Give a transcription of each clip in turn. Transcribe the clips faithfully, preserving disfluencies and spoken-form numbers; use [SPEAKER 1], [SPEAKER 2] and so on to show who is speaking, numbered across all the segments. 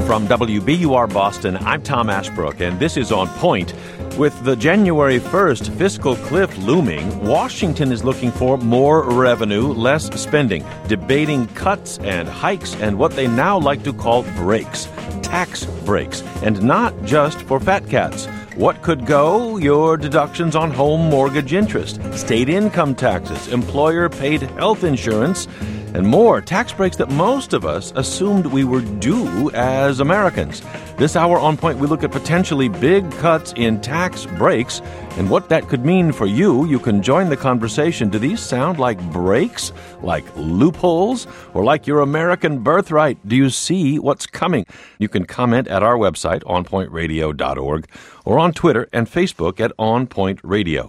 [SPEAKER 1] From W B U R Boston, I'm Tom Ashbrook, and this is On Point. With the January first fiscal cliff looming, Washington is looking for more revenue, less spending, debating cuts and hikes and what they now like to call breaks, tax breaks, and not just for fat cats. What could go? Your deductions on home mortgage interest, state income taxes, employer-paid health insurance, and more tax breaks that most of us assumed we were due as Americans. This hour on Point, we look at potentially big cuts in tax breaks and what that could mean for you. You can join the conversation. Do these sound like breaks, like loopholes, or like your American birthright? Do you see what's coming? You can comment at our website, on point radio dot org, or on Twitter and Facebook at On Point Radio.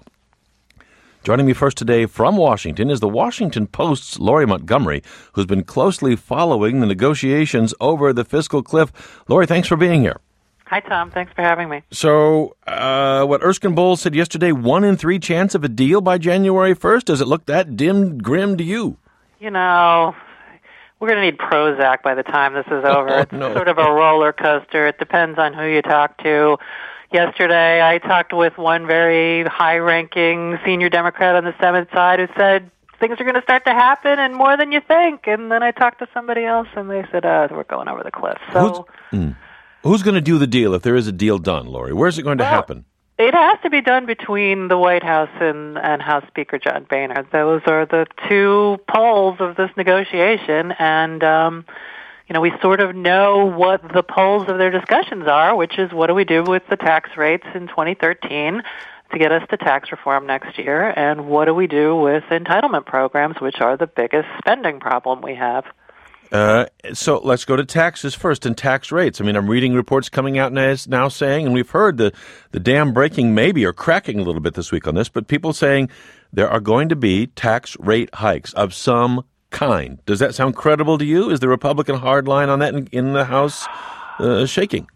[SPEAKER 1] Joining me first today from Washington is the Washington Post's Laurie Montgomery, who's been closely following the negotiations over the fiscal cliff. Laurie, thanks for being here.
[SPEAKER 2] Hi, Tom. Thanks for having me.
[SPEAKER 1] So, uh, what Erskine Bowles said yesterday, one in three chance of a deal by January first? Does it look that dim, grim to you?
[SPEAKER 2] You know, we're going to need Prozac by the time this is over.
[SPEAKER 1] Oh,
[SPEAKER 2] it's
[SPEAKER 1] no.
[SPEAKER 2] sort of a roller coaster. It depends on who you talk to. Yesterday, I talked with one very high-ranking senior Democrat on the Senate side who said things are going to start to happen and more than you think. And then I talked to somebody else, and they said, uh, we're going over the cliff. So,
[SPEAKER 1] Who's, mm, who's going to do the deal if there is a deal done, Laurie? Where's it going to
[SPEAKER 2] well,
[SPEAKER 1] happen?
[SPEAKER 2] It has to be done between the White House and, and House Speaker John Boehner. Those are the two poles of this negotiation, and um you know, we sort of know what the poles of their discussions are, which is what do we do with the tax rates in twenty thirteen to get us to tax reform next year, and what do we do with entitlement programs, which are the biggest spending problem we have.
[SPEAKER 1] Uh, so let's go to taxes first and tax rates. I mean, I'm reading reports coming out now, now saying, and we've heard the, the dam breaking maybe or cracking a little bit this week on this, but people saying there are going to be tax rate hikes of some kind. Does that sound credible to you? Is the Republican hard line on that in, in the House uh, shaking?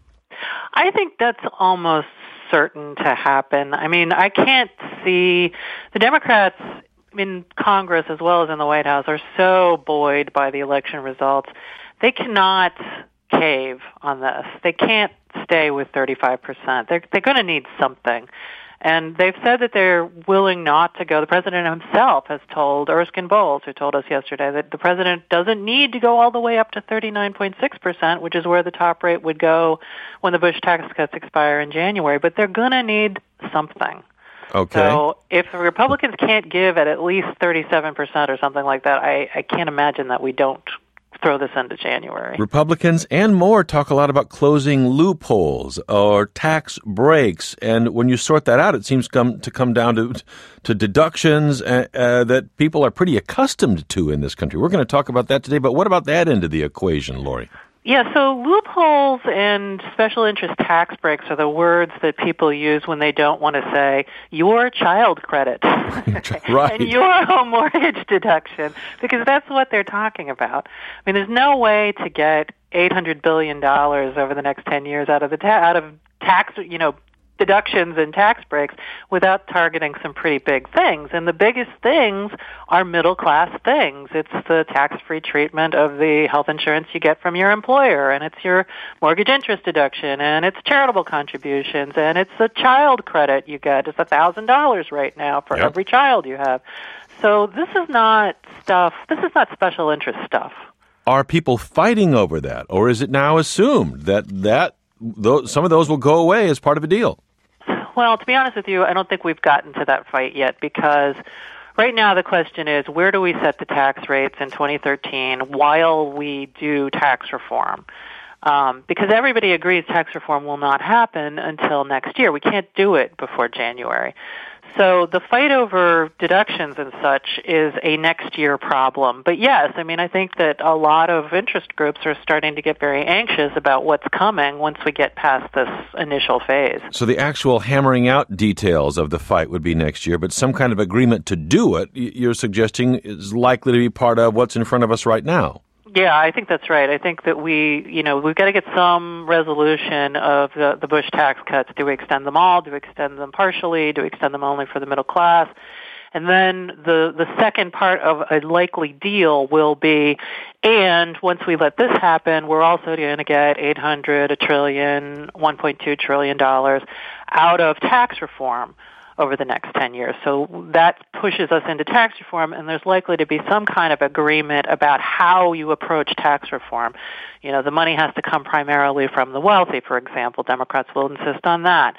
[SPEAKER 2] I think that's almost certain to happen. I mean, I can't see the Democrats in Congress as well as in the White House are so buoyed by the election results. They cannot cave on this. They can't stay with thirty-five percent. They're, they're going to need something. And they've said that they're willing not to go. The president himself has told Erskine Bowles, who told us yesterday, that the president doesn't need to go all the way up to thirty-nine point six percent, which is where the top rate would go when the Bush tax cuts expire in January. But they're going to need something.
[SPEAKER 1] Okay.
[SPEAKER 2] So if the Republicans can't give at at least thirty-seven percent or something like that, I, I can't imagine that we don't throw this into January.
[SPEAKER 1] Republicans and more talk a lot about closing loopholes or tax breaks, and when you sort that out, it seems come, to come down to to deductions uh, uh, that people are pretty accustomed to in this country. We're going to talk about that today, but what about that end of the equation, Laurie?
[SPEAKER 2] Yeah, so loopholes and special interest tax breaks are the words that people use when they don't want to say your child credit
[SPEAKER 1] right.
[SPEAKER 2] and your home mortgage deduction, because that's what they're talking about. I mean, there's no way to get eight hundred billion dollars over the next ten years out of the ta- out of tax, you know, deductions and tax breaks without targeting some pretty big things. And the biggest things are middle-class things. It's the tax-free treatment of the health insurance you get from your employer, and it's your mortgage interest deduction, and it's charitable contributions, and it's the child credit you get. It's one thousand dollars right now for
[SPEAKER 1] yep.
[SPEAKER 2] every child you have. So this is not stuff, this is not special interest stuff.
[SPEAKER 1] Are people fighting over that, or is it now assumed that that those, some of those will go away as part of a deal?
[SPEAKER 2] Well, to be honest with you, I don't think we've gotten to that fight yet, because right now the question is, where do we set the tax rates in twenty thirteen while we do tax reform? Um, because everybody agrees tax reform will not happen until next year. We can't do it before January. So the fight over deductions and such is a next year problem. But yes, I mean, I think that a lot of interest groups are starting to get very anxious about what's coming once we get past this initial phase.
[SPEAKER 1] So the actual hammering out details of the fight would be next year, but some kind of agreement to do it, you're suggesting, is likely to be part of what's in front of us right now.
[SPEAKER 2] Yeah, I think that's right. I think that we, you know, we've got to get some resolution of the, the Bush tax cuts. Do we extend them all? Do we extend them partially? Do we extend them only for the middle class? And then the, the second part of a likely deal will be, and once we let this happen, we're also going to get eight hundred, a trillion, one point two trillion dollars out of tax reform over the next ten years. So that pushes us into tax reform, and there's likely to be some kind of agreement about how you approach tax reform. You know, the money has to come primarily from the wealthy, for example. Democrats will insist on that.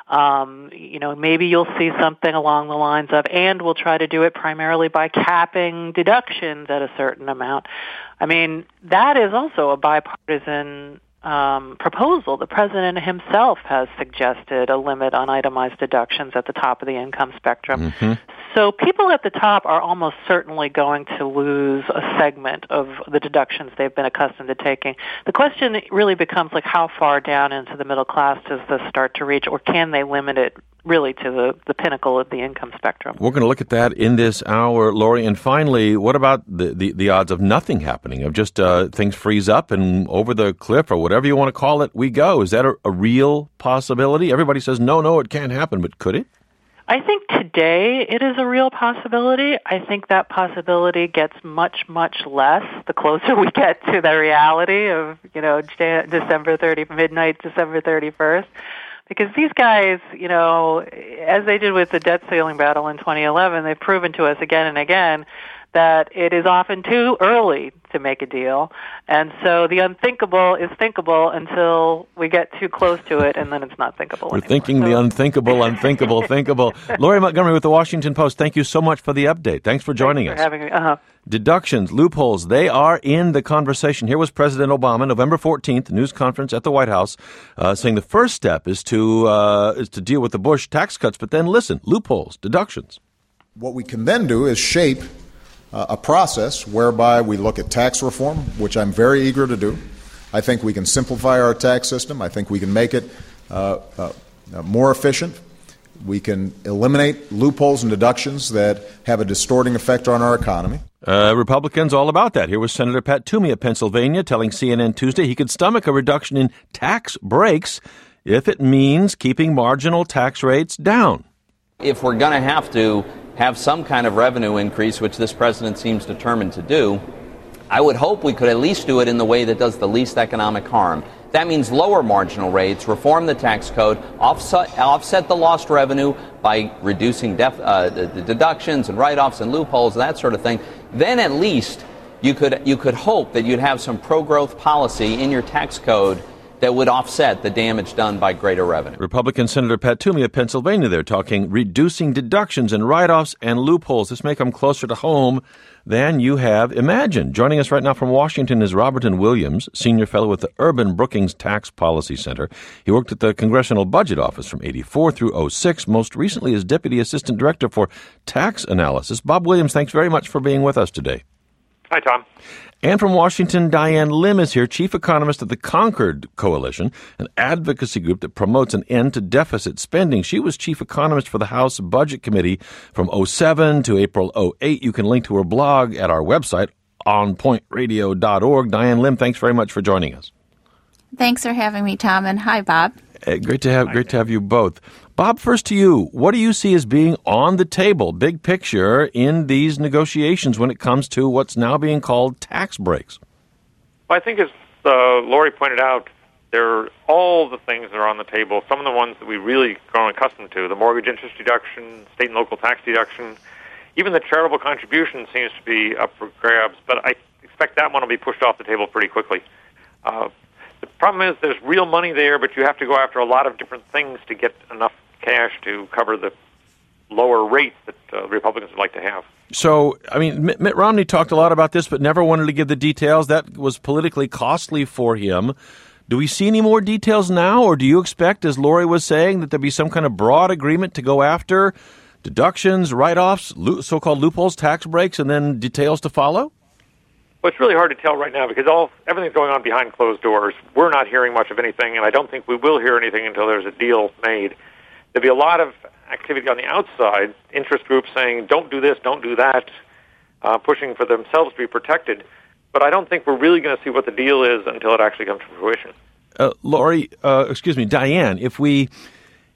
[SPEAKER 2] Um, you know, maybe you'll see something along the lines of, and we'll try to do it primarily by capping deductions at a certain amount. I mean, that is also a bipartisan Um, proposal. The president himself has suggested a limit on itemized deductions at the top of the income spectrum.
[SPEAKER 1] Mm-hmm.
[SPEAKER 2] So people at the top are almost certainly going to lose a segment of the deductions they've been accustomed to taking. The question really becomes, like, how far down into the middle class does this start to reach, or can they limit it really to the, the pinnacle of the income spectrum?
[SPEAKER 1] We're going to look at that in this hour, Lori. And finally, what about the, the, the odds of nothing happening, of just uh, things freeze up and over the cliff or whatever you want to call it, we go? Is that a, a real possibility? Everybody says, no, no, it can't happen, but could it?
[SPEAKER 2] I think today it is a real possibility. I think that possibility gets much, much less the closer we get to the reality of, you know, December thirtieth, midnight, December thirty-first. Because these guys, you know, as they did with the debt ceiling battle in twenty eleven, they've proven to us again and again that it is often too early to make a deal. And so the unthinkable is thinkable until we get too close to it, and then it's not thinkable
[SPEAKER 1] We're
[SPEAKER 2] anymore.
[SPEAKER 1] thinking
[SPEAKER 2] so.
[SPEAKER 1] the unthinkable, unthinkable, thinkable. Lori Montgomery with the Washington Post, thank you so much for the update. Thanks for joining
[SPEAKER 2] Thanks
[SPEAKER 1] us.
[SPEAKER 2] for having me. Uh-huh.
[SPEAKER 1] Deductions, loopholes, they are in the conversation. Here was President Obama, November fourteenth, news conference at the White House, uh, saying the first step is to uh, is to deal with the Bush tax cuts, but then listen, loopholes, deductions.
[SPEAKER 3] What we can then do is shape uh, a process whereby we look at tax reform, which I'm very eager to do. I think we can simplify our tax system. I think we can make it uh, uh, more efficient. We can eliminate loopholes and deductions that have a distorting effect on our economy.
[SPEAKER 1] Uh, Republicans all about that. Here was Senator Pat Toomey of Pennsylvania telling C N N Tuesday he could stomach a reduction in tax breaks if it means keeping marginal tax rates down.
[SPEAKER 4] If we're going to have to have some kind of revenue increase, which this president seems determined to do, I would hope we could at least do it in the way that does the least economic harm. That means lower marginal rates, reform the tax code, offset, offset the lost revenue by reducing def, uh, the, the deductions and write-offs and loopholes, that sort of thing. Then at least you could you could hope that you'd have some pro-growth policy in your tax code that would offset the damage done by greater revenue.
[SPEAKER 1] Republican Senator Pat Toomey of Pennsylvania there talking reducing deductions and write-offs and loopholes. This may come closer to home than you have imagined. Joining us right now from Washington is Roberton Williams, senior fellow with the Urban Brookings Tax Policy Center. He worked at the Congressional Budget Office from eighty-four through oh six, most recently as Deputy Assistant Director for Tax Analysis. Bob Williams, thanks very much for being with us today.
[SPEAKER 5] Hi, Tom.
[SPEAKER 1] And from Washington, Diane Lim is here, chief economist of the Concord Coalition, an advocacy group that promotes an end to deficit spending. She was chief economist for the House Budget Committee from oh seven to April oh eight. You can link to her blog at our website, on point radio dot org. Diane Lim, thanks very much for joining us.
[SPEAKER 6] Thanks for having me, Tom, and hi, Bob.
[SPEAKER 1] Uh, great to have great to have you both. Bob, first to you. What do you see as being on the table, big picture, in these negotiations when it comes to what's now being called tax breaks?
[SPEAKER 5] Well, I think as uh, Lori pointed out, there are all the things that are on the table, some of the ones that we really grown accustomed to, the mortgage interest deduction, state and local tax deduction, even the charitable contribution seems to be up for grabs, but I expect that one will be pushed off the table pretty quickly. Uh, the problem is there's real money there, but you have to go after a lot of different things to get enough cash to cover the lower rate that uh, Republicans would like to have.
[SPEAKER 1] So, I mean, Mitt Romney talked a lot about this, but never wanted to give the details. That was politically costly for him. Do we see any more details now, or do you expect, as Lori was saying, that there be some kind of broad agreement to go after deductions, write-offs, so-called loopholes, tax breaks, and then details to follow?
[SPEAKER 5] Well, it's really hard to tell right now because all everything's going on behind closed doors. We're not hearing much of anything, and I don't think we will hear anything until there's a deal made. There'll be a lot of activity on the outside, interest groups saying, don't do this, don't do that, uh, pushing for themselves to be protected. But I don't think we're really going to see what the deal is until it actually comes to fruition.
[SPEAKER 1] Uh, Lori, uh, excuse me, Diane, if we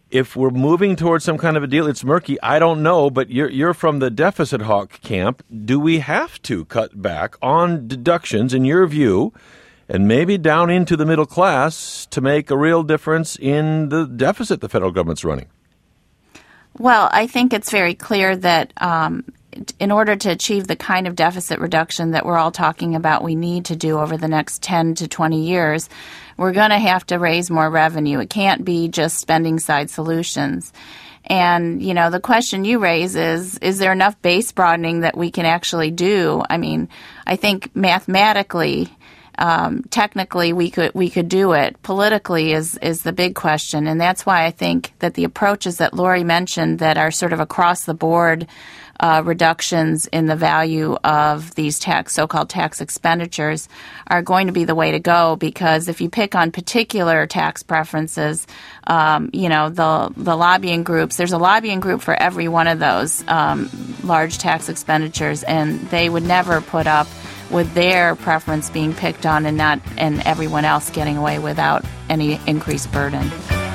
[SPEAKER 1] if we're moving towards some kind of a deal, it's murky. I don't know, but you're you're from the deficit hawk camp. Do we have to cut back on deductions, in your view, and maybe down into the middle class to make a real difference in the deficit the federal government's running?
[SPEAKER 6] Well, I think it's very clear that um, in order to achieve the kind of deficit reduction that we're all talking about we need to do over the next ten to twenty years, we're going to have to raise more revenue. It can't be just spending side solutions. And, you know, the question you raise is, is there enough base broadening that we can actually do? I mean, I think mathematically, um, technically we could we could do it. Politically is, is the big question. And that's why I think that the approaches that Lori mentioned that are sort of across the board Uh, reductions in the value of these tax, so-called tax expenditures are going to be the way to go, because if you pick on particular tax preferences, um, you know, the the lobbying groups, there's a lobbying group for every one of those um, large tax expenditures, and they would never put up with their preference being picked on and not and everyone else getting away without any increased burden.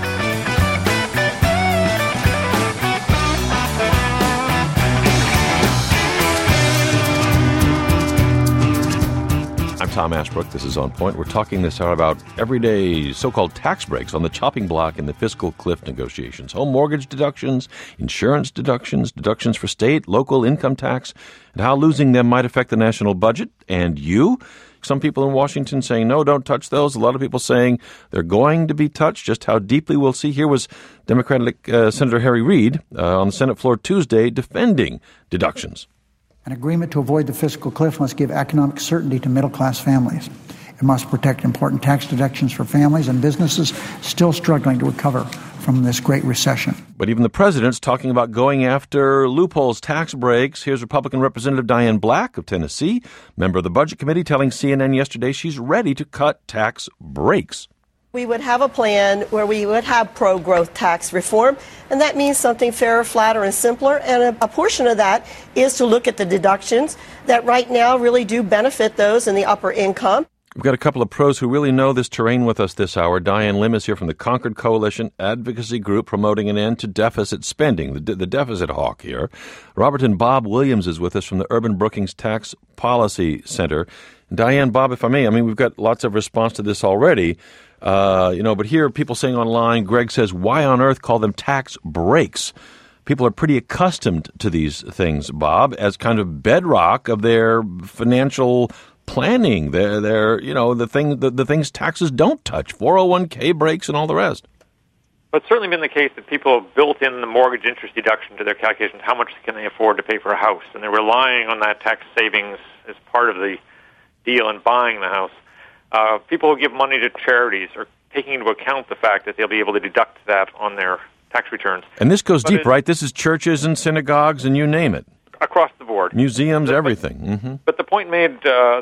[SPEAKER 1] I'm Tom Ashbrook. This is On Point. We're talking this hour about everyday so-called tax breaks on the chopping block in the fiscal cliff negotiations. Home mortgage deductions, insurance deductions, deductions for state, local income tax, and how losing them might affect the national budget and you. Some people in Washington saying, no, don't touch those. A lot of people saying they're going to be touched. Just how deeply, we'll see. Here was Democratic uh, Senator Harry Reid uh, on the Senate floor Tuesday defending deductions.
[SPEAKER 7] An agreement to avoid the fiscal cliff must give economic certainty to middle-class families. It must protect important tax deductions for families and businesses still struggling to recover from this great recession.
[SPEAKER 1] But even the president's talking about going after loopholes, tax breaks. Here's Republican Representative Diane Black of Tennessee, member of the Budget Committee, telling C N N yesterday she's ready to cut tax breaks.
[SPEAKER 8] We would have a plan where we would have pro-growth tax reform, and that means something fairer, flatter, and simpler. And a, a portion of that is to look at the deductions that right now really do benefit those in the upper income.
[SPEAKER 1] We've got a couple of pros who really know this terrain with us this hour. Diane Lim is here from the Concord Coalition advocacy group promoting an end to deficit spending, the, de- the deficit hawk here. Robert and Bob Williams is with us from the Urban Brookings Tax Policy Center. Diane, Bob, if I may, I mean, we've got lots of response to this already. Uh, you know, but here people saying online, Greg says, why on earth call them tax breaks? People are pretty accustomed to these things, Bob, as kind of bedrock of their financial planning. Their, their, you know, the thing, the, the things taxes don't touch, four oh one k breaks and all the rest.
[SPEAKER 5] But it's certainly been the case that people have built in the mortgage interest deduction to their calculations. How much can they afford to pay for a house? And they're relying on that tax savings as part of the deal in buying the house. Uh, people who give money to charities are taking into account the fact that they'll be able to deduct that on their tax returns.
[SPEAKER 1] And this goes
[SPEAKER 5] but
[SPEAKER 1] deep,
[SPEAKER 5] it,
[SPEAKER 1] right? This is churches and synagogues and you name it.
[SPEAKER 5] Across the board.
[SPEAKER 1] Museums,
[SPEAKER 5] but,
[SPEAKER 1] everything. Mm-hmm.
[SPEAKER 5] But the point made uh,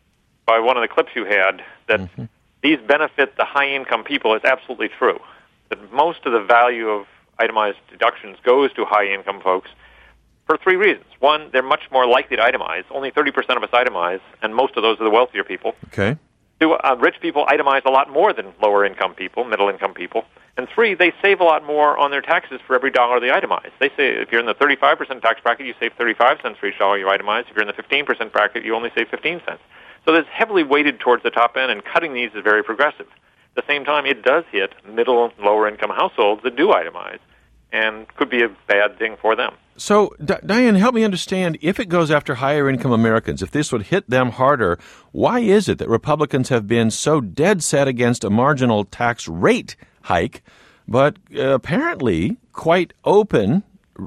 [SPEAKER 5] by one of the clips you had that mm-hmm. these benefit the high-income people is absolutely true. That most of the value of itemized deductions goes to high-income folks for three reasons. One, they're much more likely to itemize. Only thirty percent of us itemize, and most of those are the wealthier people.
[SPEAKER 1] Okay.
[SPEAKER 5] Two, uh, rich people itemize a lot more than lower-income people, middle-income people. And three, they save a lot more on their taxes for every dollar they itemize. They say if you're in the thirty-five percent tax bracket, you save thirty-five cents for each dollar you itemize. If you're in the fifteen percent bracket, you only save fifteen cents. So it's heavily weighted towards the top end, and cutting these is very progressive. At the same time, it does hit middle and lower-income households that do itemize, and could be a bad thing for them.
[SPEAKER 1] So, D- Diane, help me understand, if it goes after higher-income Americans, if this would hit them harder, why is it that Republicans have been so dead set against a marginal tax rate hike, but uh, apparently quite open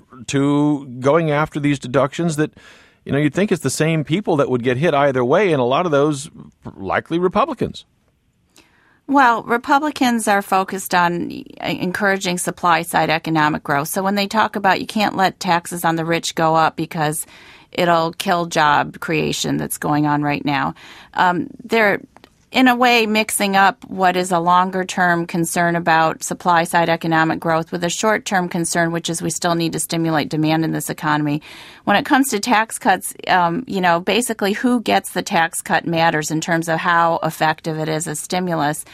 [SPEAKER 1] to going after these deductions that, you know, you'd think it's the same people that would get hit either way, and a lot of those likely Republicans?
[SPEAKER 6] Well, Republicans are focused on encouraging supply-side economic growth. So when they talk about you can't let taxes on the rich go up because it'll kill job creation that's going on right now, um, they're in a way mixing up what is a longer-term concern about supply-side economic growth with a short-term concern, which is we still need to stimulate demand in this economy. When it comes to tax cuts, um, you know, basically who gets the tax cut matters in terms of how effective it is as stimulus.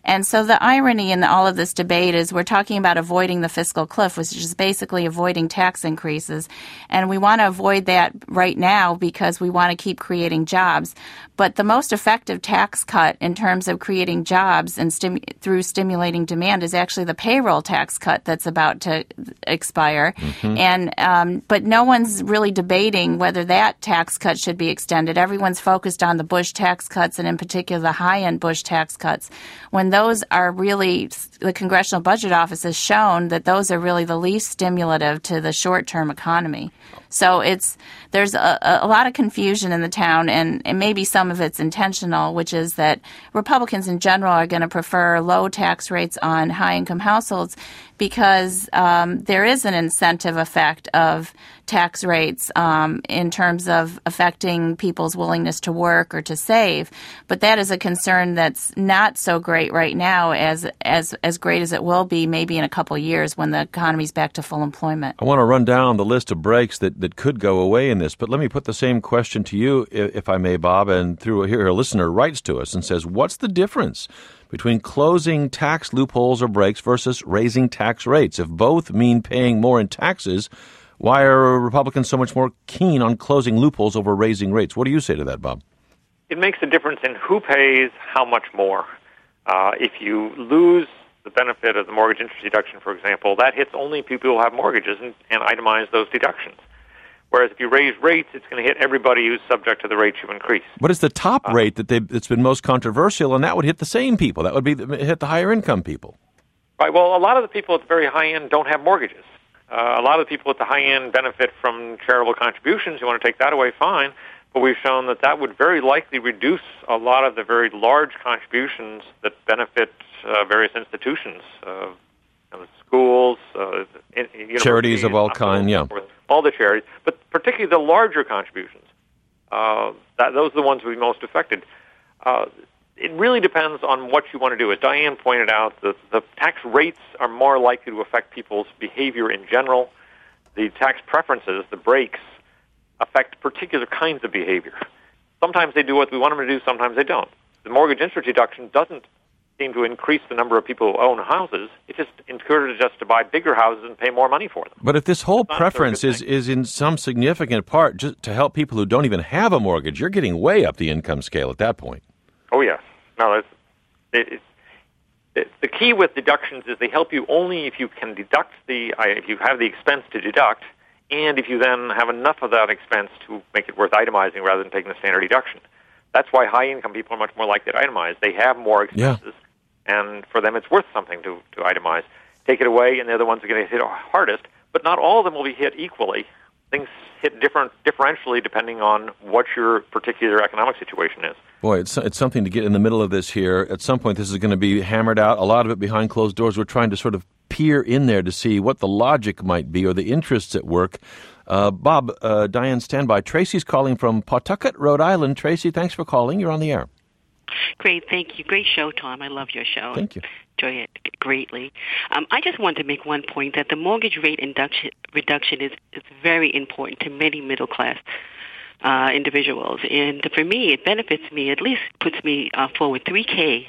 [SPEAKER 6] And so the irony in all of this debate is we're talking about avoiding the fiscal cliff, which is basically avoiding tax increases. And we want to avoid that right now because we want to keep creating jobs. But the most effective tax cut in terms of creating jobs and stim- through stimulating demand is actually the payroll tax cut that's about to expire. Mm-hmm. And um, but no one's really debating whether that tax cut should be extended. Everyone's focused on the Bush tax cuts and in particular the high-end Bush tax cuts, when those are really, the Congressional Budget Office has shown that those are really the least stimulative to the short-term economy. So it's there's a, a lot of confusion in the town, and, and maybe some of it's intentional, which is that Republicans in general are going to prefer low tax rates on high-income households because um, there is an incentive effect of tax rates um, in terms of affecting people's willingness to work or to save. But that is a concern that's not so great right now as as as great as it will be maybe in a couple of years when the economy's back to full employment.
[SPEAKER 1] I want to run down the list of breaks that, that could go away in this, but let me put the same question to you, if I may, Bob, and through here a listener writes to us and says, what's the difference between closing tax loopholes or breaks versus raising tax rates? If both mean paying more in taxes, why are Republicans so much more keen on closing loopholes over raising rates? What do you say to that, Bob?
[SPEAKER 5] It makes a difference in who pays how much more. Uh, if you lose the benefit of the mortgage interest deduction, for example, that hits only people who have mortgages and, and itemize those deductions. Whereas if you raise rates, it's going to hit everybody who's subject to the rates you increase.
[SPEAKER 1] What is the top uh, rate that that's been most controversial, and that would hit the same people? That would be the, hit the higher income people.
[SPEAKER 5] Right. Well, a lot of the people at the very high end don't have mortgages. Uh, a lot of the people at the high end benefit from charitable contributions. You want to take that away, fine. But we've shown that that would very likely reduce a lot of the very large contributions that benefit uh, various institutions, uh, you know, schools, uh, in,
[SPEAKER 1] charities of all kinds, yeah.
[SPEAKER 5] All the charities, but particularly the larger contributions. Uh, that, those are the ones who will be most affected. Uh, it really depends on what you want to do. As Diane pointed out, the, the tax rates are more likely to affect people's behavior in general. The tax preferences, the breaks, affect particular kinds of behavior. Sometimes they do what we want them to do, sometimes they don't. The mortgage interest deduction doesn't seem to increase the number of people who own houses. It just encourages us to buy bigger houses and pay more money for them.
[SPEAKER 1] But if this whole preference is, is in some significant part just to help people who don't even have a mortgage, you're getting way up the income scale at that point.
[SPEAKER 5] Oh, yes. No, it's, it, it, the key with deductions is they help you only if you can deduct the, if you have the expense to deduct, and if you then have enough of that expense to make it worth itemizing rather than taking the standard deduction. That's why high-income people are much more likely to itemize. They have more expenses, yeah. and for them it's worth something to, to itemize. Take it away, and they're the ones that are going to hit hardest, but not all of them will be hit equally. Things hit different differentially depending on what your particular economic situation is.
[SPEAKER 1] Boy, it's it's something to get in the middle of this here. At some point, this is going to be hammered out, a lot of it behind closed doors. We're trying to sort of peer in there to see what the logic might be or the interests at work. Uh, Bob, uh, Diane, stand by. Tracy's calling from Pawtucket, Rhode Island. Tracy, thanks for calling. You're on the air.
[SPEAKER 9] Great, thank you. Great show, Tom. I love your show.
[SPEAKER 1] Thank you.
[SPEAKER 9] Enjoy it greatly. Um, I just wanted to make one point that the mortgage rate induction, reduction is, is very important to many middle-class uh, individuals. And for me, it benefits me, at least puts me uh, forward three K.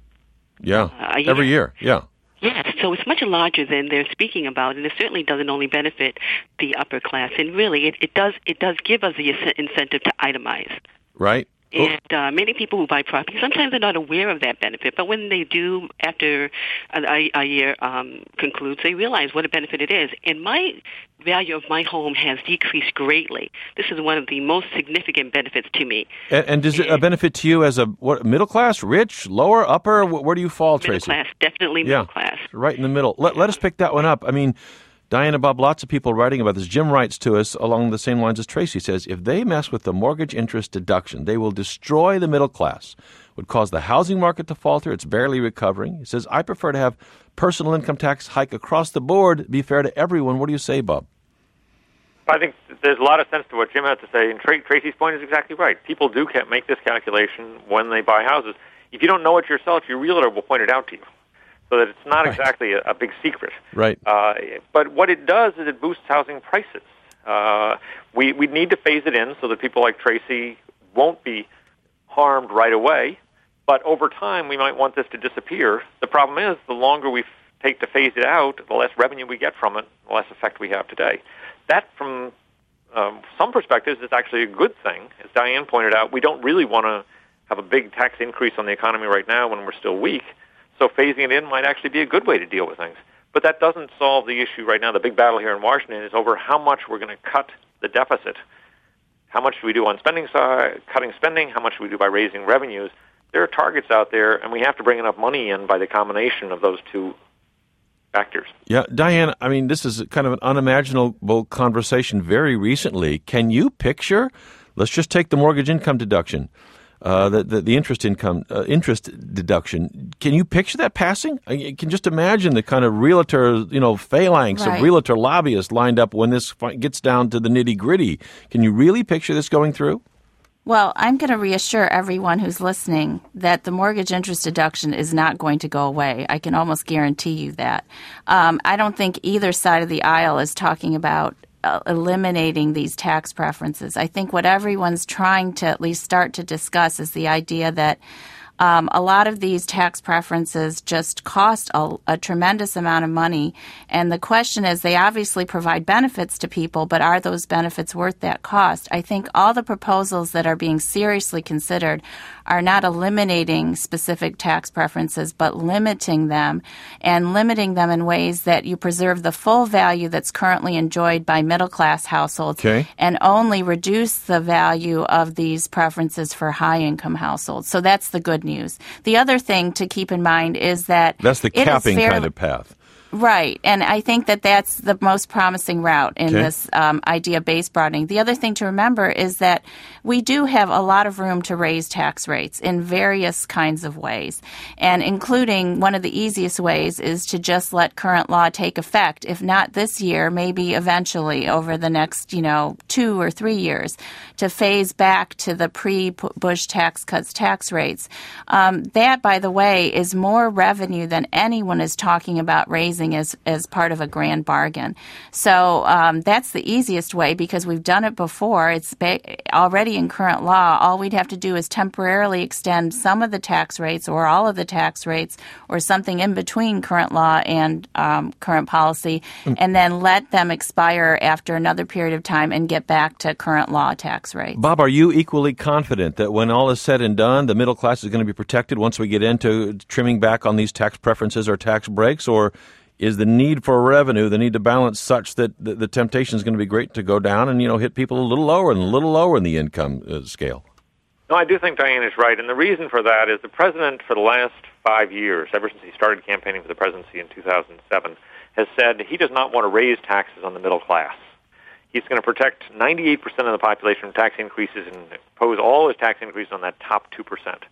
[SPEAKER 1] Yeah, uh, year. Every year, yeah.
[SPEAKER 9] Yes, so it's much larger than they're speaking about, and it certainly doesn't only benefit the upper class. And really, it, it does it does give us the incentive to itemize.
[SPEAKER 1] Right.
[SPEAKER 9] And uh, many people who buy property, sometimes they're not aware of that benefit, but when they do, after a, a year um, concludes, they realize what a benefit it is. And my value of my home has decreased greatly. This is one of the most significant benefits to me.
[SPEAKER 1] And, and does it a benefit to you as a what, middle class, rich, lower, upper? Where do you fall,
[SPEAKER 9] middle
[SPEAKER 1] Tracy?
[SPEAKER 9] Middle class, definitely middle
[SPEAKER 1] yeah,
[SPEAKER 9] class.
[SPEAKER 1] Right in the middle. Let, let us pick that one up. I mean, Diana, Bob, lots of people writing about this. Jim writes to us along the same lines as Tracy says, if they mess with the mortgage interest deduction, they will destroy the middle class, would cause the housing market to falter. It's barely recovering. He says, I prefer to have personal income tax hike across the board, be fair to everyone. What do you say, Bob?
[SPEAKER 5] I think there's a lot of sense to what Jim had to say, and Tra- Tracy's point is exactly right. People do make this calculation when they buy houses. If you don't know it yourself, your realtor will point it out to you. So that it's not exactly a, a big secret.
[SPEAKER 1] Right.
[SPEAKER 5] Uh, but what it does is it boosts housing prices. Uh, we we need to phase it in so that people like Tracy won't be harmed right away. But over time, we might want this to disappear. The problem is, the longer we take to phase it out, the less revenue we get from it, the less effect we have today. That, from um, some perspectives, is actually a good thing. As Diane pointed out, we don't really want to have a big tax increase on the economy right now when we're still weak. So phasing it in might actually be a good way to deal with things. But that doesn't solve the issue right now. The big battle here in Washington is over how much we're going to cut the deficit. How much do we do on spending side, cutting spending? How much do we do by raising revenues? There are targets out there, and we have to bring enough money in by the combination of those two factors.
[SPEAKER 1] Yeah, Diane, I mean, this is kind of an unimaginable conversation very recently. Can you picture, let's just take the mortgage income deduction, uh, the, the the interest income uh, interest deduction. Can you picture that passing? I can just imagine the kind of realtor, you know, phalanx
[SPEAKER 6] right.
[SPEAKER 1] of realtor lobbyists lined up when this gets down to the nitty gritty. Can you really picture this going through?
[SPEAKER 6] Well, I'm going to reassure everyone who's listening that the mortgage interest deduction is not going to go away. I can almost guarantee you that. Um, I don't think either side of the aisle is talking about uh, eliminating these tax preferences. I think what everyone's trying to at least start to discuss is the idea that Um, a lot of these tax preferences just cost a, a tremendous amount of money. And the question is, they obviously provide benefits to people, but are those benefits worth that cost? I think all the proposals that are being seriously considered are not eliminating specific tax preferences, but limiting them, and limiting them in ways that you preserve the full value that's currently enjoyed by middle-class households,
[SPEAKER 1] okay,
[SPEAKER 6] and only reduce the value of these preferences for high-income households. So that's the good news. The other thing to keep in mind is that
[SPEAKER 1] that's the capping fairly, kind of path.
[SPEAKER 6] Right, and I think that that's the most promising route in
[SPEAKER 1] okay.
[SPEAKER 6] this um, idea of base broadening. The other thing to remember is that we do have a lot of room to raise tax rates in various kinds of ways, and including one of the easiest ways is to just let current law take effect, if not this year, maybe eventually over the next, you know, two or three years, to phase back to the pre-Bush tax cuts tax rates. Um, that, by the way, is more revenue than anyone is talking about raising As, as part of a grand bargain. So um, that's the easiest way because we've done it before. It's ba- already in current law. All we'd have to do is temporarily extend some of the tax rates or all of the tax rates or something in between current law and um, current policy, mm. and then let them expire after another period of time and get back to current law tax rates.
[SPEAKER 1] Bob, are you equally confident that when all is said and done, the middle class is going to be protected once we get into trimming back on these tax preferences or tax breaks, or is the need for revenue, the need to balance such that the, the temptation is going to be great to go down and, you know, hit people a little lower and a little lower in the income uh, scale?
[SPEAKER 5] No, I do think Diane is right. And the reason for that is the president for the last five years, ever since he started campaigning for the presidency in two thousand seven, has said he does not want to raise taxes on the middle class. He's going to protect ninety-eight percent of the population from tax increases and impose all his tax increases on that top two percent.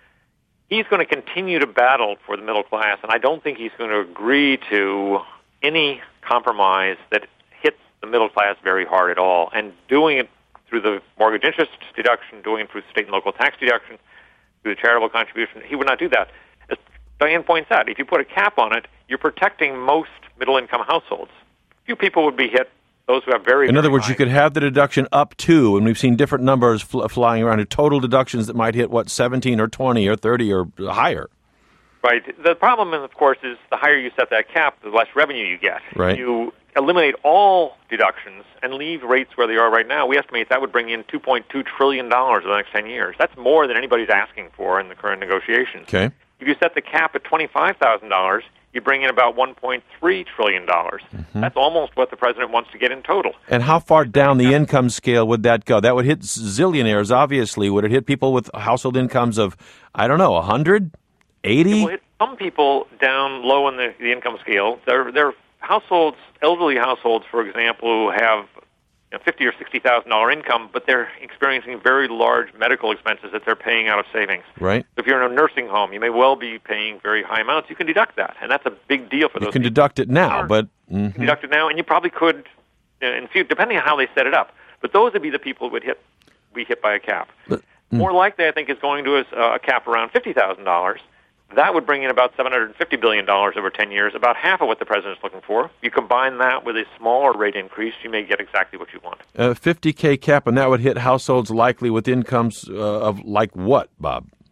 [SPEAKER 5] He's going to continue to battle for the middle class, and I don't think he's going to agree to any compromise that hits the middle class very hard at all. And doing it through the mortgage interest deduction, doing it through state and local tax deduction, through the charitable contribution, he would not do that. As Diane points out, if you put a cap on it, you're protecting most middle-income households. Few people would be hit. Those who have very,
[SPEAKER 1] In other
[SPEAKER 5] very
[SPEAKER 1] words,
[SPEAKER 5] high.
[SPEAKER 1] You could have the deduction up to, and we've seen different numbers fl- flying around, total deductions that might hit, what, seventeen or twenty or thirty or higher.
[SPEAKER 5] Right. The problem, of course, is the higher you set that cap, the less revenue you get.
[SPEAKER 1] Right.
[SPEAKER 5] You eliminate all deductions and leave rates where they are right now. We estimate that would bring in two point two trillion dollars in the next ten years. That's more than anybody's asking for in the current negotiations.
[SPEAKER 1] Okay.
[SPEAKER 5] If you set the cap at twenty-five thousand dollars, you bring in about one point three trillion dollars. Mm-hmm. That's almost what the president wants to get in total.
[SPEAKER 1] And how far down the income scale would that go? That would hit zillionaires, obviously. Would it hit people with household incomes of, I don't know, one hundred, eighty?
[SPEAKER 5] It will hit some people down low in the, the income scale. There, there are households, elderly households, for example, who have you know, fifty or sixty thousand dollar income, but they're experiencing very large medical expenses that they're paying out of savings.
[SPEAKER 1] Right.
[SPEAKER 5] So if you're in a nursing home, you may well be paying very high amounts. You can deduct that, and that's a big deal for
[SPEAKER 1] you
[SPEAKER 5] those.
[SPEAKER 1] You can
[SPEAKER 5] people.
[SPEAKER 1] deduct it now,
[SPEAKER 5] Sure.
[SPEAKER 1] but
[SPEAKER 5] mm-hmm. you can deduct it now, and you probably could, uh, in future, depending on how they set it up. But those would be the people who would hit be hit by a cap.
[SPEAKER 1] But,
[SPEAKER 5] mm. More likely, I think, is going to a, a cap around fifty thousand dollars. That would bring in about seven hundred fifty billion dollars over ten years, about half of what the president's looking for. You combine that with a smaller rate increase, you may get exactly what you want.
[SPEAKER 1] A fifty K cap, and that would hit households likely with incomes uh, of like what, Bob?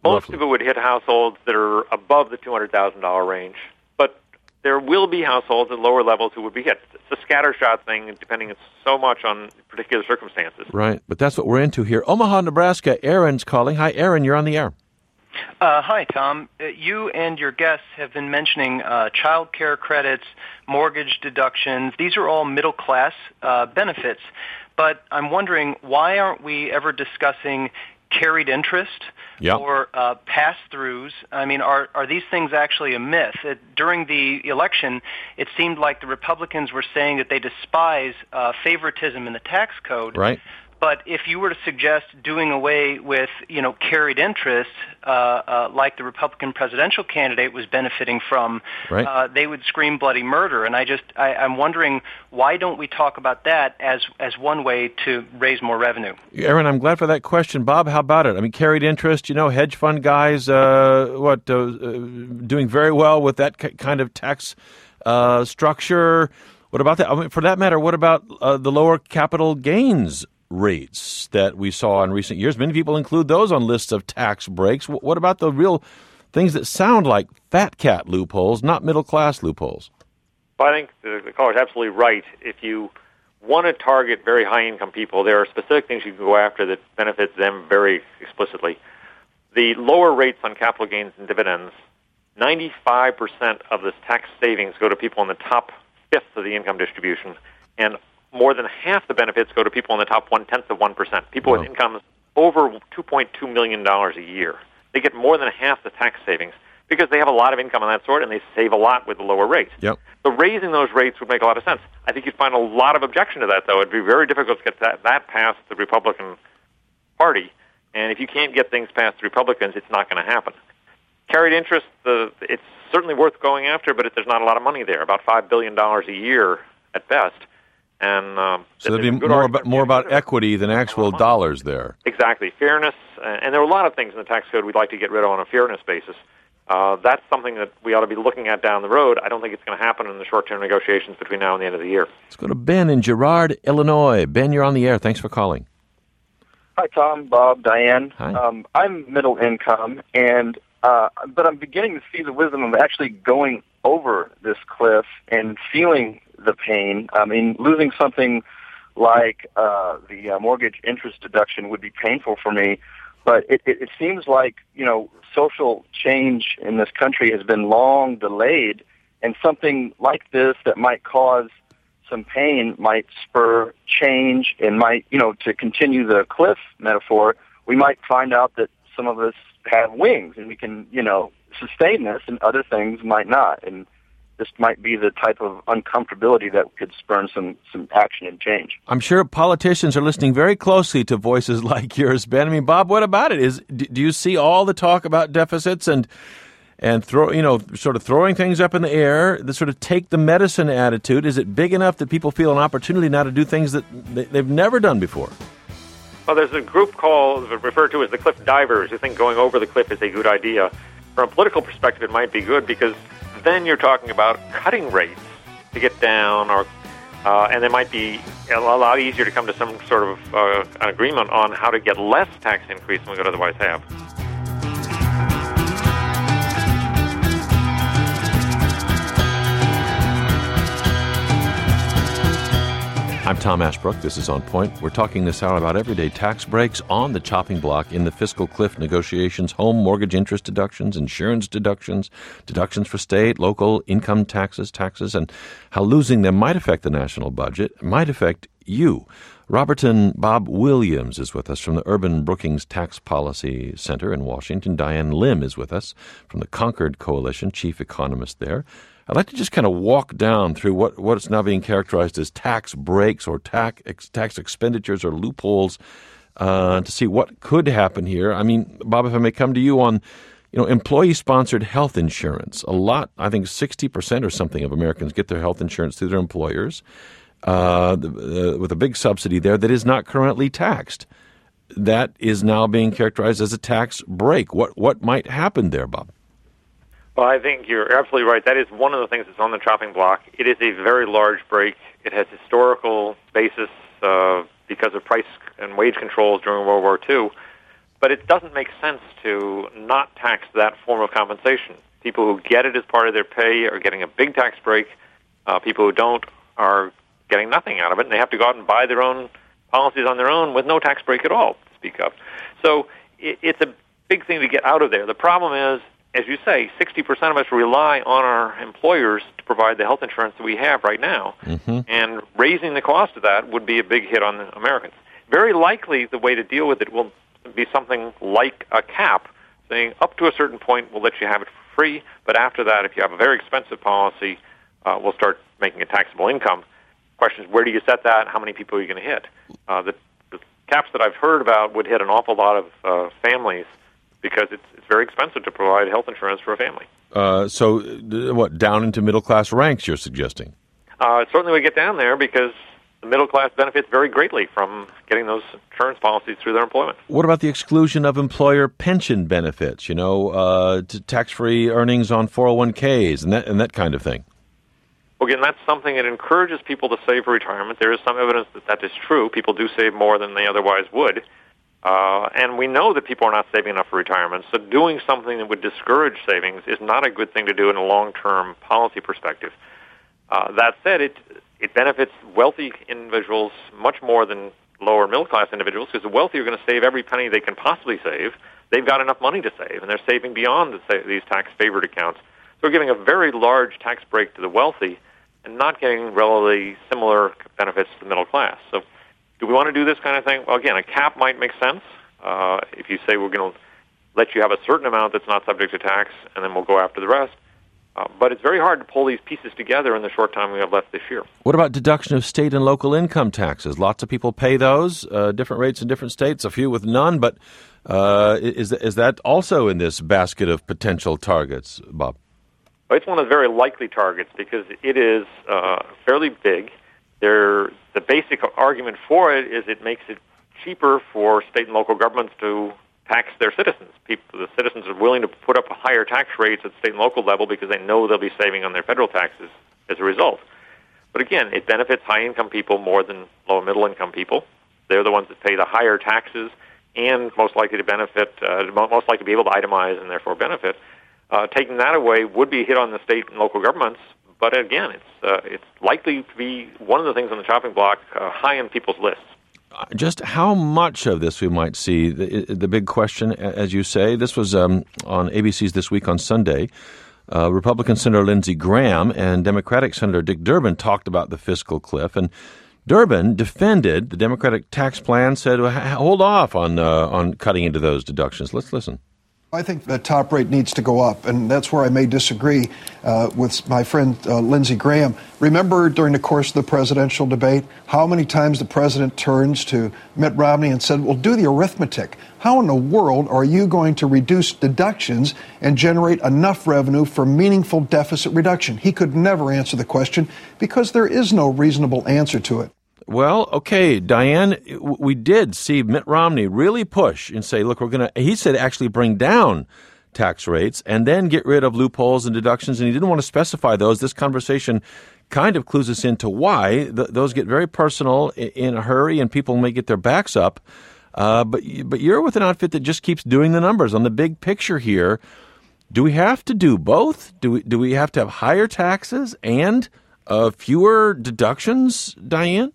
[SPEAKER 5] Most
[SPEAKER 1] roughly?
[SPEAKER 5] of it would hit households that are above the two hundred thousand dollars range, but there will be households at lower levels who would be hit. It's a scattershot thing, depending so much on particular circumstances.
[SPEAKER 1] Right, but that's what we're into here. Omaha, Nebraska, Aaron's calling. Hi, Aaron, you're on the air.
[SPEAKER 10] Uh, hi, Tom. Uh, you and your guests have been mentioning uh, child care credits, mortgage deductions. These are all middle-class uh, benefits. But I'm wondering, why aren't we ever discussing carried interest
[SPEAKER 1] yep.
[SPEAKER 10] or uh, pass-throughs? I mean, are are these things actually a myth? It, during the election, it seemed like the Republicans were saying that they despise uh, favoritism in the tax code.
[SPEAKER 1] Right.
[SPEAKER 10] But if you were to suggest doing away with, you know, carried interest, uh, uh, like the Republican presidential candidate was benefiting from,
[SPEAKER 1] right.
[SPEAKER 10] uh, they would scream bloody murder. And I just, I, I'm wondering, why don't we talk about that as as one way to raise more revenue?
[SPEAKER 1] Aaron, I'm glad for that question. Bob, how about it? I mean, carried interest, you know, hedge fund guys, uh, what, uh, uh, doing very well with that k- kind of tax uh, structure. What about that? I mean, for that matter, what about uh, the lower capital gains rates that we saw in recent years? Many people include those on lists of tax breaks. What about the real things that sound like fat cat loopholes, not middle-class loopholes?
[SPEAKER 5] Well, I think the, the caller is absolutely right. If you want to target very high-income people, there are specific things you can go after that benefits them very explicitly. The lower rates on capital gains and dividends, ninety-five percent of this tax savings go to people in the top fifth of the income distribution, and more than half the benefits go to people in the top one-tenth of one percent, people wow. with incomes over two point two million dollars a year. They get more than half the tax savings because they have a lot of income of that sort, and they save a lot with the lower rates.
[SPEAKER 1] Yep.
[SPEAKER 5] So raising those rates would make a lot of sense. I think you'd find a lot of objection to that, though. It would be very difficult to get that, that past the Republican Party, and if you can't get things past the Republicans, it's not going to happen. Carried interest, uh, it's certainly worth going after, but it, there's not a lot of money there, about five billion dollars a year at best. And um,
[SPEAKER 1] so there'd be more about, more about equity than actual dollars there.
[SPEAKER 5] Exactly. Fairness, uh, and there are a lot of things in the tax code we'd like to get rid of on a fairness basis. Uh, that's something that we ought to be looking at down the road. I don't think it's going to happen in the short-term negotiations between now and the end of the year.
[SPEAKER 1] Let's go to Ben in Girard, Illinois. Ben, you're on the air. Thanks for calling.
[SPEAKER 11] Hi, Tom, Bob, Diane.
[SPEAKER 1] Hi.
[SPEAKER 11] Um, I'm middle income, and uh, but I'm beginning to see the wisdom of actually going over this cliff and feeling the pain. I mean, losing something like uh, the uh, mortgage interest deduction would be painful for me, but it, it, it seems like, you know, social change in this country has been long delayed, and something like this that might cause some pain might spur change and might, you know, to continue the cliff metaphor, we might find out that some of us have wings and we can, you know, sustain this, and other things might not. And this might be the type of uncomfortability that could spur some, some action and change.
[SPEAKER 1] I'm sure politicians are listening very closely to voices like yours, Ben. I mean, Bob, what about it? Is do you see all the talk about deficits and and throw, you know, sort of throwing things up in the air, the sort of take the medicine attitude? Is it big enough that people feel an opportunity now to do things that they've never done before?
[SPEAKER 5] Well, there's a group called, referred to as the cliff divers, who think going over the cliff is a good idea. From a political perspective, it might be good because then you're talking about cutting rates to get down, or uh, and it might be a lot easier to come to some sort of uh, an agreement on how to get less tax increase than we would otherwise have.
[SPEAKER 1] I'm Tom Ashbrook. This is On Point. We're talking this hour about everyday tax breaks on the chopping block in the fiscal cliff negotiations, home mortgage interest deductions, insurance deductions, deductions for state, local income taxes, taxes, and how losing them might affect the national budget, might affect you. Roberton Bob Williams is with us from the Urban Brookings Tax Policy Center in Washington. Diane Lim is with us from the Concord Coalition, chief economist there. I'd like to just kind of walk down through what, what is now being characterized as tax breaks or tax ex, tax expenditures or loopholes uh, to see what could happen here. I mean, Bob, if I may come to you on, you know, employee-sponsored health insurance. A lot, I think sixty percent or something of Americans get their health insurance through their employers uh, the, uh, with a big subsidy there that is not currently taxed. That is now being characterized as a tax break. What what might happen there, Bob?
[SPEAKER 5] Well, I think you're absolutely right. That is one of the things that's on the chopping block. It is a very large break. It has historical basis uh, because of price and wage controls during World War Two. but it doesn't make sense to not tax that form of compensation. People who get it as part of their pay are getting a big tax break. Uh, people who don't are getting nothing out of it, and they have to go out and buy their own policies on their own with no tax break at all to speak of. So it, it's a big thing to get out of there. The problem is, as you say, sixty percent of us rely on our employers to provide the health insurance that we have right now,
[SPEAKER 1] mm-hmm.
[SPEAKER 5] and raising the cost of that would be a big hit on the Americans. Very likely the way to deal with it will be something like a cap, saying up to a certain point we'll let you have it for free, but after that, if you have a very expensive policy, uh, we'll start making it taxable income. Question is, where do you set that? How many people are you going to hit? Uh, the, the caps that I've heard about would hit an awful lot of uh, families because it's, it's very expensive to provide health insurance for a family.
[SPEAKER 1] Uh, so, uh, what, down into middle-class ranks, you're suggesting?
[SPEAKER 5] Uh, it certainly would get down there because the middle class benefits very greatly from getting those insurance policies through their employment.
[SPEAKER 1] What about the exclusion of employer pension benefits, you know, uh, tax-free earnings on four oh one k's and that, and that kind of thing?
[SPEAKER 5] Again, that's something that encourages people to save for retirement. There is some evidence that that is true. People do save more than they otherwise would. Uh, and we know that people are not saving enough for retirement. So doing something that would discourage savings is not a good thing to do in a long-term policy perspective. Uh, that said, it it benefits wealthy individuals much more than lower middle-class individuals because the wealthy are going to save every penny they can possibly save. They've got enough money to save, and they're saving beyond the, these tax-favored accounts. So we're giving a very large tax break to the wealthy and not getting relatively similar benefits to the middle class. So do we want to do this kind of thing? Well, again, a cap might make sense. Uh, if you say we're going to let you have a certain amount that's not subject to tax, and then we'll go after the rest. Uh, but it's very hard to pull these pieces together in the short time we have left this year.
[SPEAKER 1] What about deduction of state and local income taxes? Lots of people pay those, uh, different rates in different states, a few with none. But uh, is, is that also in this basket of potential targets, Bob?
[SPEAKER 5] It's one of the very likely targets because it is uh, fairly big. There, the basic argument for it is it makes it cheaper for state and local governments to tax their citizens. People, the citizens are willing to put up higher tax rates at state and local level because they know they'll be saving on their federal taxes as a result. But again, it benefits high-income people more than low- and middle-income people. They're the ones that pay the higher taxes and most likely to benefit, uh, most likely to be able to itemize and therefore benefit. Uh, taking that away would be a hit on the state and local governments, but again, it's uh, it's likely to be one of the things on the chopping block uh, high on people's lists.
[SPEAKER 1] Just how much of this we might see, the, the big question, as you say. This was um, on A B C's This Week on Sunday. Uh, Republican Senator Lindsey Graham and Democratic Senator Dick Durbin talked about the fiscal cliff, and Durbin defended the Democratic tax plan, said, well, hold off on uh, on cutting into those deductions. Let's listen.
[SPEAKER 12] I think the top rate needs to go up, and that's where I may disagree uh, with my friend uh, Lindsey Graham. Remember during the course of the presidential debate how many times the president turns to Mitt Romney and said, well, do the arithmetic. How in the world are you going to reduce deductions and generate enough revenue for meaningful deficit reduction? He could never answer the question because there is no reasonable answer to it.
[SPEAKER 1] Well, okay, Diane, we did see Mitt Romney really push and say, look, we're going to, he said actually bring down tax rates and then get rid of loopholes and deductions, and he didn't want to specify those. This conversation kind of clues us into why. Th- those get very personal in, in a hurry, and people may get their backs up. Uh, but but you're with an outfit that just keeps doing the numbers. On the big picture here, do we have to do both? Do we, do we have to have higher taxes and uh, fewer deductions, Diane?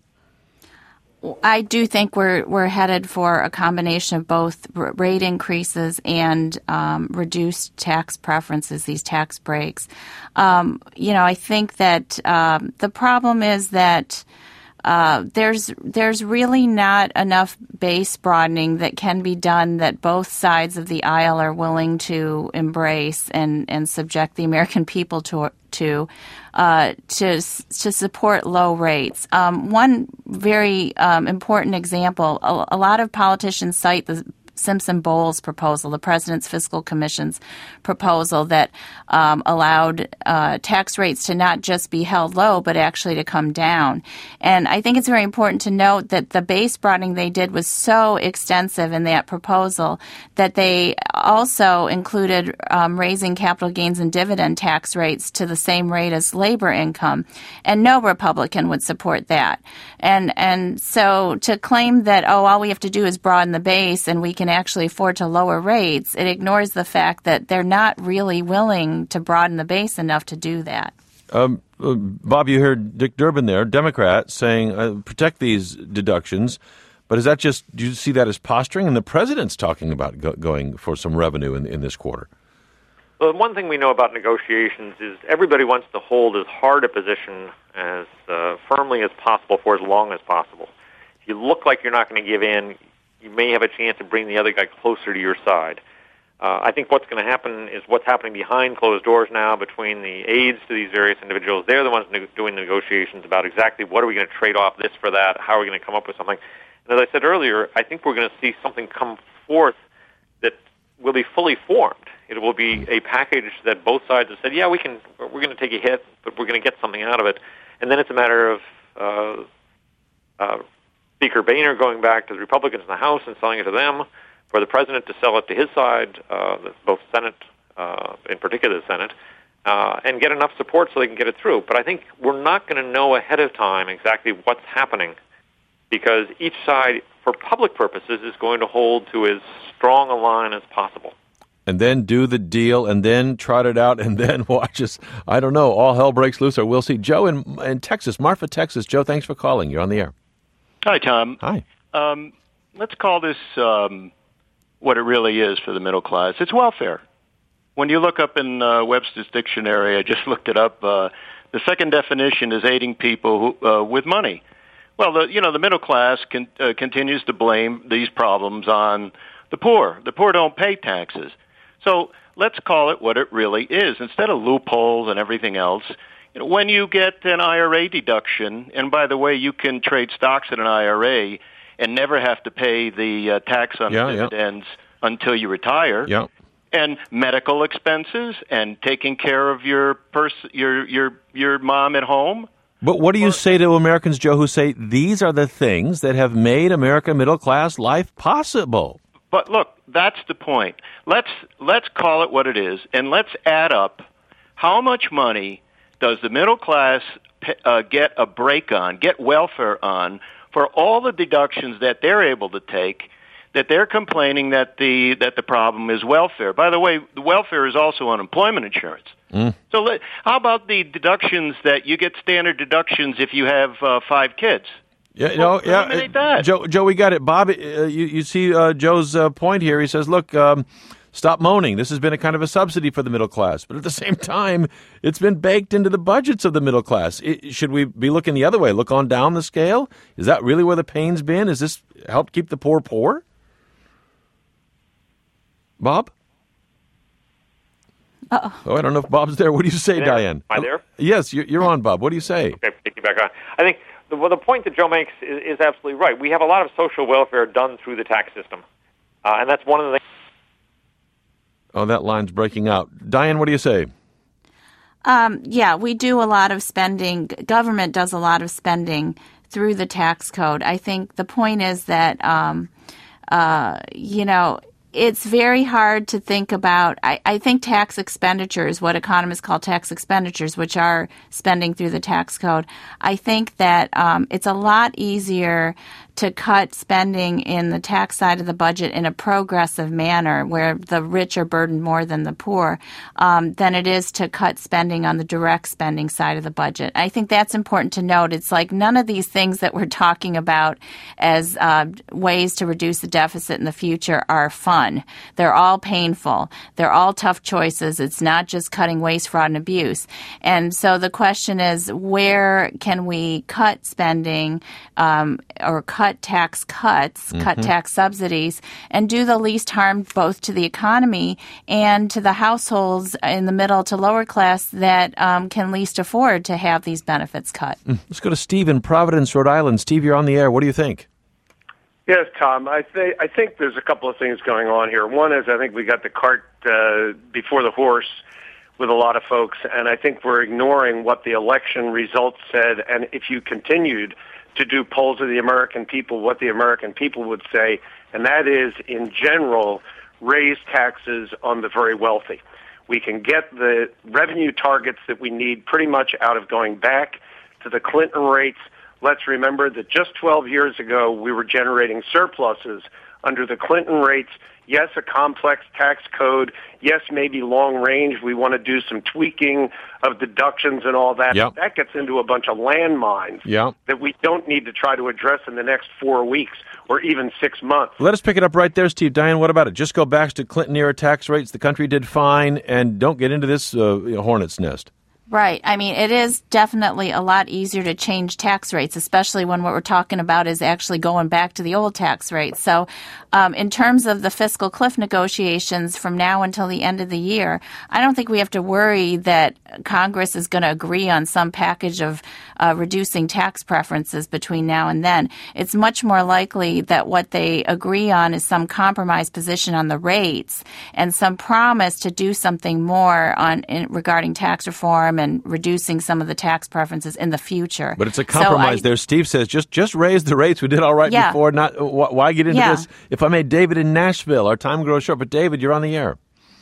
[SPEAKER 6] I do think we're we're headed for a combination of both rate increases and um, reduced tax preferences, these tax breaks. Um, you know, I think that um, the problem is that uh, there's there's really not enough base broadening that can be done that both sides of the aisle are willing to embrace and, and subject the American people to to uh, to to support low rates. Um, one very um, important example: a, a lot of politicians cite the Simpson-Bowles proposal, the President's Fiscal Commission's proposal that um, allowed uh, tax rates to not just be held low, but actually to come down. And I think it's very important to note that the base broadening they did was so extensive in that proposal that they also included um, raising capital gains and dividend tax rates to the same rate as labor income. And no Republican would support that. And, and so to claim that, oh, all we have to do is broaden the base and we can can actually afford to lower rates, it ignores the fact that they're not really willing to broaden the base enough to do that.
[SPEAKER 1] Um, uh, Bob, you heard Dick Durbin there, Democrat, saying uh, protect these deductions. But is that just, do you see that as posturing? And the president's talking about go- going for some revenue in, in this quarter.
[SPEAKER 5] Well, one thing we know about negotiations is everybody wants to hold as hard a position as uh, firmly as possible for as long as possible. If you look like you're not going to give in, you may have a chance to bring the other guy closer to your side. Uh, I think what's going to happen is what's happening behind closed doors now between the aides to these various individuals. They're the ones ne- doing negotiations about exactly what are we going to trade off this for that, how are we going to come up with something. And as I said earlier, I think we're going to see something come forth that will be fully formed. It will be a package that both sides have said, yeah, we can, we're going to take a hit, but we're going to get something out of it. And then it's a matter of uh, uh, Speaker Boehner going back to the Republicans in the House and selling it to them, for the president to sell it to his side, uh, both Senate, uh, in particular the Senate, uh, and get enough support so they can get it through. But I think we're not going to know ahead of time exactly what's happening, because each side, for public purposes, is going to hold to as strong a line as possible.
[SPEAKER 1] And then do the deal, and then trot it out, and then watch us. I don't know. All hell breaks loose, or we'll see. Joe in, in Texas, Marfa, Texas. Joe, thanks for calling. You're on the air.
[SPEAKER 13] Hi, Tom.
[SPEAKER 1] Hi.
[SPEAKER 13] Um, let's call this um, what it really is for the middle class. It's welfare. When you look up in uh, Webster's dictionary, I just looked it up, uh, the second definition is aiding people who, uh, with money. Well, the, you know, the middle class can, uh, continues to blame these problems on the poor. The poor don't pay taxes. So let's call it what it really is. Instead of loopholes and everything else, you know, when you get an I R A deduction, and by the way, you can trade stocks in an I R A and never have to pay the uh, tax on
[SPEAKER 1] yeah,
[SPEAKER 13] dividends yeah. until you retire.
[SPEAKER 1] Yeah.
[SPEAKER 13] And medical expenses and taking care of your pers- your your your mom at home.
[SPEAKER 1] But what do you say to Americans, Joe, who say these are the things that have made American middle-class life possible?
[SPEAKER 13] But look, that's the point. Let's let's call it what it is, and let's add up how much money does the middle class uh, get a break on, get welfare on, for all the deductions that they're able to take, that they're complaining that the that the problem is welfare. By the way, the welfare is also unemployment insurance.
[SPEAKER 1] Mm.
[SPEAKER 13] So let, how about the deductions that you get standard deductions if you have uh, five kids?
[SPEAKER 1] Yeah,
[SPEAKER 13] well,
[SPEAKER 1] no, yeah,
[SPEAKER 13] eliminate that.
[SPEAKER 1] Joe, Joe, we got it. Bob, uh, you, you see uh, Joe's uh, point here. He says, look, um, stop moaning. This has been a kind of a subsidy for the middle class. But at the same time, it's been baked into the budgets of the middle class. It, should we be looking the other way, look on down the scale? Is that really where the pain's been? Is this help keep the poor poor? Bob?
[SPEAKER 6] Uh-oh.
[SPEAKER 1] Oh, I don't know if Bob's there. What do you say,
[SPEAKER 5] There.
[SPEAKER 1] Diane?
[SPEAKER 5] Am I there?
[SPEAKER 1] Yes, you're, you're on, Bob. What do you say?
[SPEAKER 5] Okay, take you back on. I think the, well, the point that Joe makes is, is absolutely right. We have a lot of social welfare done through the tax system, uh, and that's one of the things.
[SPEAKER 1] Oh, that line's breaking out. Diane, what do you say?
[SPEAKER 6] Um, yeah, we do a lot of spending. Government does a lot of spending through the tax code. I think the point is that, um, uh, you know, it's very hard to think about. I, I think tax expenditures, what economists call tax expenditures, which are spending through the tax code, I think that um, it's a lot easier to cut spending in the tax side of the budget in a progressive manner where the rich are burdened more than the poor um, than it is to cut spending on the direct spending side of the budget. I think that's important to note. It's like none of these things that we're talking about as uh, ways to reduce the deficit in the future are fun. They're all painful. They're all tough choices. It's not just cutting waste, fraud, and abuse. And so the question is, where can we cut spending um, or cut tax cuts, mm-hmm. cut tax subsidies, and do the least harm both to the economy and to the households in the middle to lower class that um, can least afford to have these benefits cut.
[SPEAKER 1] Mm. Let's go to Steve in Providence, Rhode Island. Steve, you're on the air. What do you think?
[SPEAKER 14] Yes, Tom. I, th- I think there's a couple of things going on here. One is I think we got the cart uh, before the horse with a lot of folks, and I think we're ignoring what the election results said. And if you continued to do polls of the American people, what the American people would say, and that is, in general, raise taxes on the very wealthy. We can get the revenue targets that we need pretty much out of going back to the Clinton rates. Let's remember that just twelve years ago, we were generating surpluses under the Clinton rates. Yes, a complex tax code. Yes, maybe long range. We want to do some tweaking of deductions and all that.
[SPEAKER 1] Yep.
[SPEAKER 14] That gets into a bunch of landmines
[SPEAKER 1] Yep.
[SPEAKER 14] that we don't need to try to address in the next four weeks or even six months.
[SPEAKER 1] Let us pick it up right there, Steve. Diane, what about it? Just go back to Clinton-era tax rates. The country did fine, and don't get into this uh, hornet's nest.
[SPEAKER 6] Right. I mean, it is definitely a lot easier to change tax rates, especially when what we're talking about is actually going back to the old tax rates. So um, in terms of the fiscal cliff negotiations from now until the end of the year, I don't think we have to worry that Congress is going to agree on some package of uh, reducing tax preferences between now and then. It's much more likely that what they agree on is some compromise position on the rates and some promise to do something more on in, regarding tax reform and reducing some of the tax preferences in the future.
[SPEAKER 1] But it's a compromise
[SPEAKER 6] so I,
[SPEAKER 1] there. Steve says, just just raise the rates. We did all right
[SPEAKER 6] yeah.
[SPEAKER 1] before. Not wh- Why get into
[SPEAKER 6] yeah.
[SPEAKER 1] this? If I may, David in Nashville. Our time grows short, but David, you're on the air.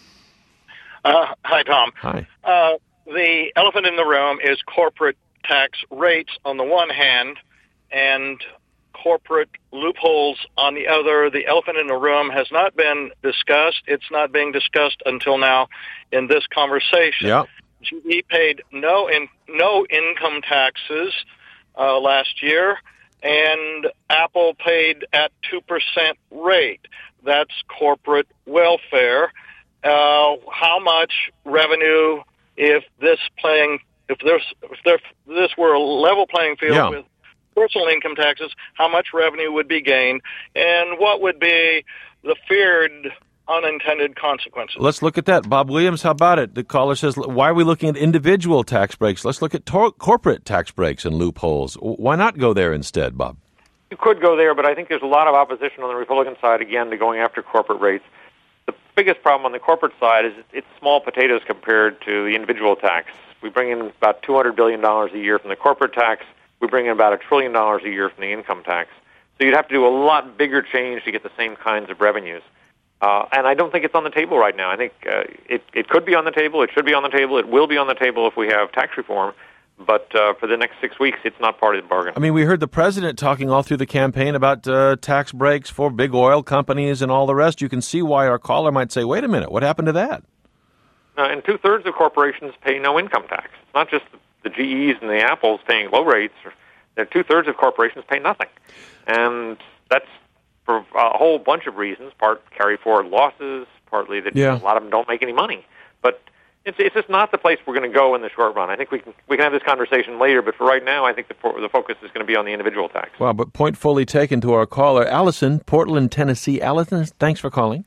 [SPEAKER 15] Uh, hi, Tom.
[SPEAKER 1] Hi.
[SPEAKER 15] Uh, the elephant in the room is corporate tax rates on the one hand and corporate loopholes on the other. The elephant in the room has not been discussed. It's not being discussed until now in this conversation.
[SPEAKER 1] Yeah.
[SPEAKER 15] G E paid no in, no income taxes uh, last year, and Apple paid at two percent rate. That's corporate welfare. Uh, how much revenue, if this playing, if this if there, this were a level playing field
[SPEAKER 1] yeah.
[SPEAKER 15] with personal income taxes, how much revenue would be gained, and what would be the feared unintended consequences?
[SPEAKER 1] Let's look at that. Bob Williams, how about it? The caller says, why are we looking at individual tax breaks? Let's look at tor- corporate tax breaks and loopholes. Why not go there instead, Bob?
[SPEAKER 5] You could go there, but I think there's a lot of opposition on the Republican side, again, to going after corporate rates. The biggest problem on the corporate side is it's small potatoes compared to the individual tax. We bring in about two hundred billion dollars a year from the corporate tax. We bring in about a trillion dollars a year from the income tax. So you'd have to do a lot bigger change to get the same kinds of revenues. Uh, and I don't think it's on the table right now. I think uh, it, it could be on the table. It should be on the table. It will be on the table if we have tax reform. But uh, for the next six weeks, it's not part of the bargain.
[SPEAKER 1] I mean, we heard the president talking all through the campaign about uh, tax breaks for big oil companies and all the rest. You can see why our caller might say, wait a minute, what happened to that?
[SPEAKER 5] Uh, and two-thirds of corporations pay no income tax. It's not just the G Es and the Apples paying low rates. Or, two-thirds of corporations pay nothing. And that's for a whole bunch of reasons. Part carry forward losses, partly that
[SPEAKER 1] yeah.
[SPEAKER 5] a lot of them don't make any money. But it's, it's just not the place we're going to go in the short run. I think we can we can have this conversation later, but for right now, I think the, the focus is going to be on the individual tax.
[SPEAKER 1] Well, but point fully taken to our caller. Allison, Portland, Tennessee. Allison, thanks for calling.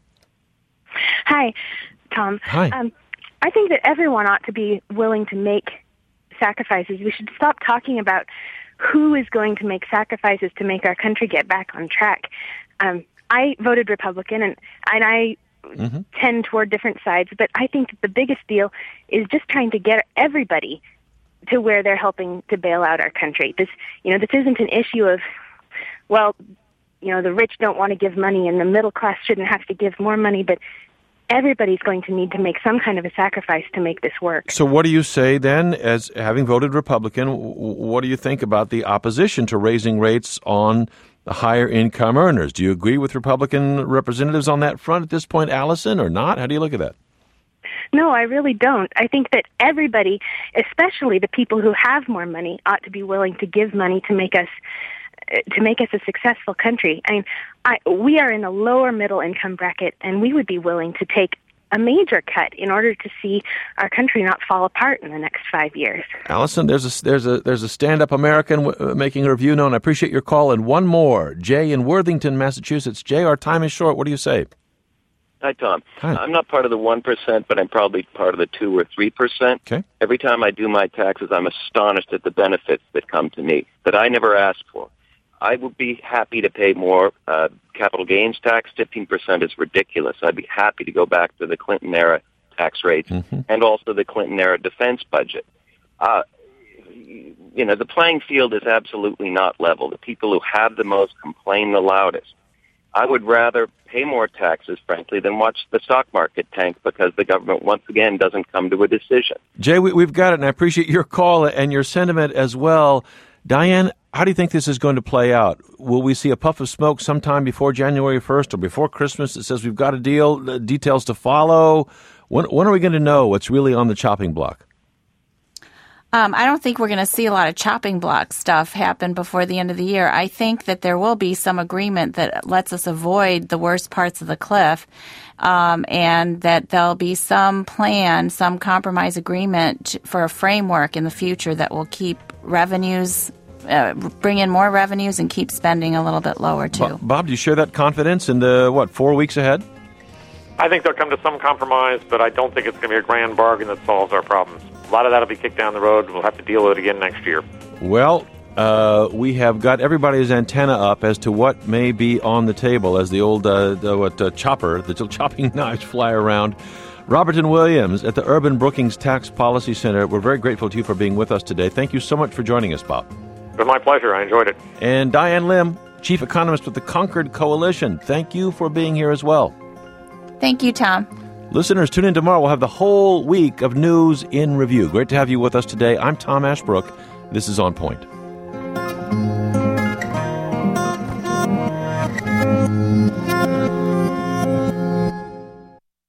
[SPEAKER 16] Hi, Tom.
[SPEAKER 1] Hi.
[SPEAKER 16] Um, I think that everyone ought to be willing to make sacrifices. We should stop talking about who is going to make sacrifices to make our country get back on track. Um, I voted Republican, and, and I mm-hmm. tend toward different sides, but I think that the biggest deal is just trying to get everybody to where they're helping to bail out our country. This, you know, this isn't an issue of, well, you know, the rich don't want to give money and the middle class shouldn't have to give more money, but everybody's going to need to make some kind of a sacrifice to make this work.
[SPEAKER 1] So what do you say then, as having voted Republican, what do you think about the opposition to raising rates on the higher income earners? Do you agree with Republican representatives on that front at this point, Allison, or not? How do you look at that?
[SPEAKER 16] No, I really don't. I think that everybody, especially the people who have more money, ought to be willing to give money to make us to make us a successful country. I mean, I, we are in a lower middle income bracket, and we would be willing to take a major cut in order to see our country not fall apart in the next five years.
[SPEAKER 1] Allison, there's a there's a there's a stand-up American w- making a review known. I appreciate your call. And one more, Jay in Worthington, Massachusetts. Jay, our time is short. What do you say?
[SPEAKER 17] Hi, Tom.
[SPEAKER 1] Hi.
[SPEAKER 17] I'm not part of the one percent, but I'm probably part of the two or three percent.
[SPEAKER 1] Okay.
[SPEAKER 17] Every time I do my taxes, I'm astonished at the benefits that come to me that I never asked for. I would be happy to pay more uh, capital gains tax. fifteen percent is ridiculous. I'd be happy to go back to the Clinton-era tax rates mm-hmm. and also the Clinton-era defense budget. Uh, you know, the playing field is absolutely not level. The people who have the most complain the loudest. I would rather pay more taxes, frankly, than watch the stock market tank because the government, once again, doesn't come to a decision.
[SPEAKER 1] Jay, we, we've got it, and I appreciate your call and your sentiment as well. Diane, How do you think this is going to play out? Will we see a puff of smoke sometime before January first or before Christmas that says we've got a deal, uh, details to follow? When, when are we going to know what's really on the chopping block?
[SPEAKER 6] Um, I don't think we're going to see a lot of chopping block stuff happen before the end of the year. I think that there will be some agreement that lets us avoid the worst parts of the cliff, um, and that there'll be some plan, some compromise agreement for a framework in the future that will keep revenues, uh, bring in more revenues and keep spending a little bit lower, too.
[SPEAKER 1] Bob, Bob, do you share that confidence in the, what, four weeks ahead?
[SPEAKER 5] I think they'll come to some compromise, but I don't think it's going to be a grand bargain that solves our problems. A lot of that will be kicked down the road. We'll have to deal with it again next year.
[SPEAKER 1] Well, uh, we have got everybody's antenna up as to what may be on the table as the old uh, the, what, uh, chopper, the chopping knives fly around. Roberton Williams at the Urban Brookings Tax Policy Center, we're very grateful to you for being with us today. Thank you so much for joining us, Bob.
[SPEAKER 5] It was my pleasure. I enjoyed it.
[SPEAKER 1] And Diane Lim, Chief Economist with the Concord Coalition, thank you for being here as well.
[SPEAKER 6] Thank you, Tom.
[SPEAKER 1] Listeners, tune in tomorrow. We'll have the whole week of news in review. Great to have you with us today. I'm Tom Ashbrook. This is On Point.